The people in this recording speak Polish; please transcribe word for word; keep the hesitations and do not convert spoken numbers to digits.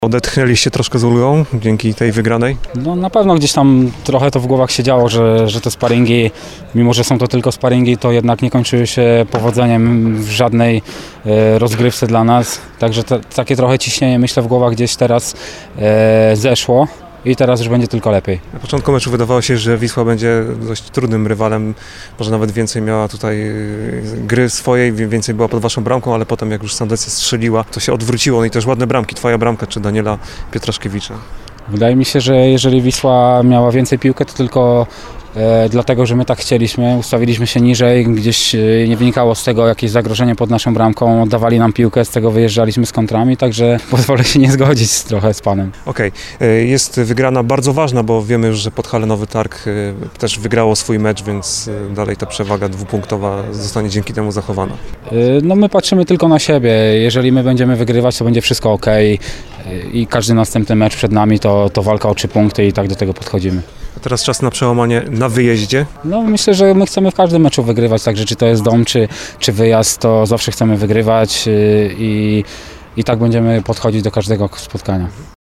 Odetchnęliście troszkę z ulgą dzięki tej wygranej? No na pewno gdzieś tam trochę to w głowach się działo, że, że te sparingi, mimo że są to tylko sparingi, to jednak nie kończyły się powodzeniem w żadnej e, rozgrywce dla nas. Także te, takie trochę ciśnienie, myślę, w głowach gdzieś teraz e, zeszło. I teraz już będzie tylko lepiej. Na początku meczu wydawało się, że Wisła będzie dość trudnym rywalem. Może nawet więcej miała tutaj gry swojej, więcej była pod waszą bramką, ale potem jak już Sandecja strzeliła, to się odwróciło. No i też ładne bramki. Twoja bramka czy Daniela Pietraszkiewicza? Wydaje mi się, że jeżeli Wisła miała więcej piłkę, to tylko e, dlatego, że my tak chcieliśmy. Ustawiliśmy się niżej, gdzieś e, nie wynikało z tego jakieś zagrożenie pod naszą bramką. Oddawali nam piłkę, z tego wyjeżdżaliśmy z kontrami, także pozwolę się nie zgodzić z, trochę z panem. Okej, okay. Jest wygrana bardzo ważna, bo wiemy już, że Podhale Nowy Targ też wygrało swój mecz, więc dalej ta przewaga dwupunktowa zostanie dzięki temu zachowana. E, no my patrzymy tylko na siebie. Jeżeli my będziemy wygrywać, to będzie wszystko ok. I każdy następny mecz przed nami to, to walka o trzy punkty i tak do tego podchodzimy. A teraz czas na przełamanie na wyjeździe. No myślę, że my chcemy w każdym meczu wygrywać, także czy to jest dom, czy, czy wyjazd, to zawsze chcemy wygrywać i, i tak będziemy podchodzić do każdego spotkania.